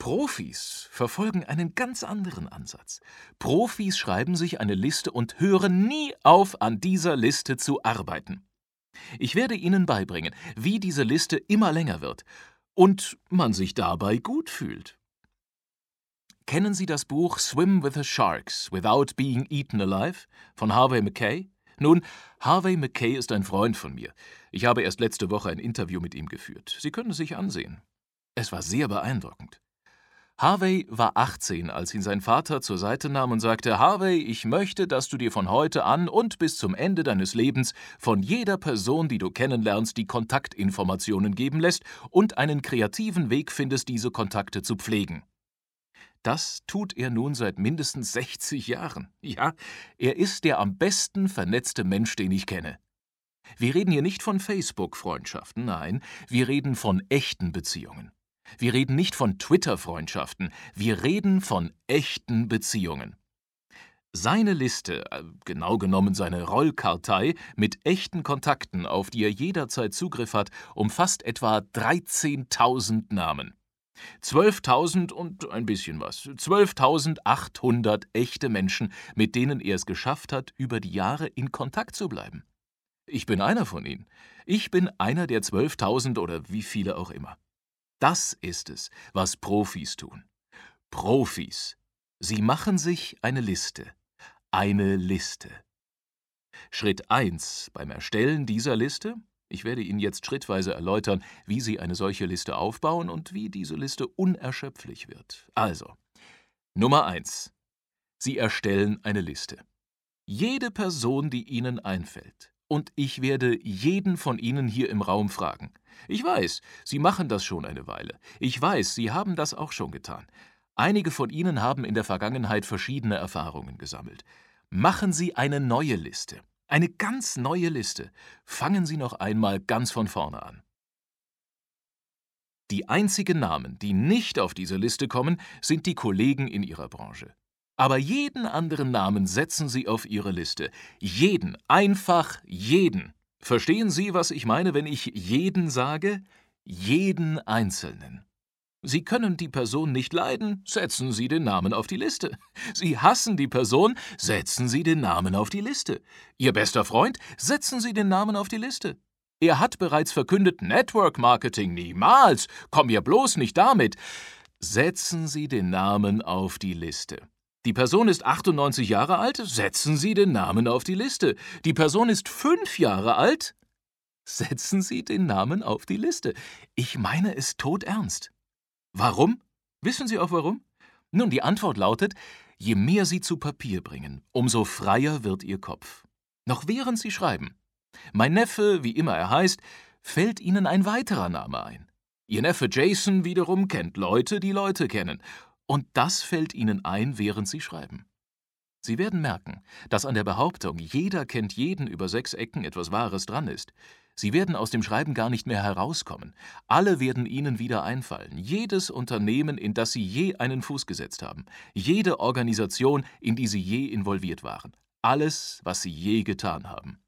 Profis verfolgen einen ganz anderen Ansatz. Profis schreiben sich eine Liste und hören nie auf, an dieser Liste zu arbeiten. Ich werde Ihnen beibringen, wie diese Liste immer länger wird und man sich dabei gut fühlt. Kennen Sie das Buch Swim with the Sharks Without Being Eaten Alive von Harvey Mackay? Nun, Harvey Mackay ist ein Freund von mir. Ich habe erst letzte Woche ein Interview mit ihm geführt. Sie können es sich ansehen. Es war sehr beeindruckend. Harvey war 18, als ihn sein Vater zur Seite nahm und sagte: Harvey, ich möchte, dass du dir von heute an und bis zum Ende deines Lebens von jeder Person, die du kennenlernst, die Kontaktinformationen geben lässt und einen kreativen Weg findest, diese Kontakte zu pflegen. Das tut er nun seit mindestens 60 Jahren. Ja, er ist der am besten vernetzte Mensch, den ich kenne. Wir reden hier nicht von Facebook-Freundschaften, nein, wir reden von echten Beziehungen. Wir reden nicht von Twitter-Freundschaften, wir reden von echten Beziehungen. Seine Liste, genau genommen seine Rollkartei mit echten Kontakten, auf die er jederzeit Zugriff hat, umfasst etwa 13.000 Namen. 12.000 und ein bisschen was. 12.800 echte Menschen, mit denen er es geschafft hat, über die Jahre in Kontakt zu bleiben. Ich bin einer von ihnen. Ich bin einer der 12.000 oder wie viele auch immer. Das ist es, was Profis tun. Profis. Sie machen sich eine Liste. Eine Liste. Schritt 1 beim Erstellen dieser Liste: Ich werde Ihnen jetzt schrittweise erläutern, wie Sie eine solche Liste aufbauen und wie diese Liste unerschöpflich wird. Also, Nummer 1. Sie erstellen eine Liste. Jede Person, die Ihnen einfällt. Und ich werde jeden von Ihnen hier im Raum fragen. Ich weiß, Sie machen das schon eine Weile. Ich weiß, Sie haben das auch schon getan. Einige von Ihnen haben in der Vergangenheit verschiedene Erfahrungen gesammelt. Machen Sie eine neue Liste. Eine ganz neue Liste. Fangen Sie noch einmal ganz von vorne an. Die einzigen Namen, die nicht auf diese Liste kommen, sind die Kollegen in Ihrer Branche. Aber jeden anderen Namen setzen Sie auf Ihre Liste. Jeden, einfach jeden. Verstehen Sie, was ich meine, wenn ich jeden sage? Jeden Einzelnen. Sie können die Person nicht leiden, setzen Sie den Namen auf die Liste. Sie hassen die Person, setzen Sie den Namen auf die Liste. Ihr bester Freund, setzen Sie den Namen auf die Liste. Er hat bereits verkündet, Network Marketing niemals, komm mir bloß nicht damit. Setzen Sie den Namen auf die Liste. Die Person ist 98 Jahre alt, setzen Sie den Namen auf die Liste. Die Person ist 5 Jahre alt, setzen Sie den Namen auf die Liste. Ich meine es todernst. Warum? Wissen Sie auch warum? Nun, die Antwort lautet: Je mehr Sie zu Papier bringen, umso freier wird Ihr Kopf. Noch während Sie schreiben. Mein Neffe, wie immer er heißt, fällt Ihnen ein weiterer Name ein. Ihr Neffe Jason wiederum kennt Leute, die Leute kennen. Und das fällt Ihnen ein, während Sie schreiben. Sie werden merken, dass an der Behauptung, jeder kennt jeden über 6 Ecken, etwas Wahres dran ist. Sie werden aus dem Schreiben gar nicht mehr herauskommen. Alle werden Ihnen wieder einfallen. Jedes Unternehmen, in das Sie je einen Fuß gesetzt haben. Jede Organisation, in die Sie je involviert waren. Alles, was Sie je getan haben.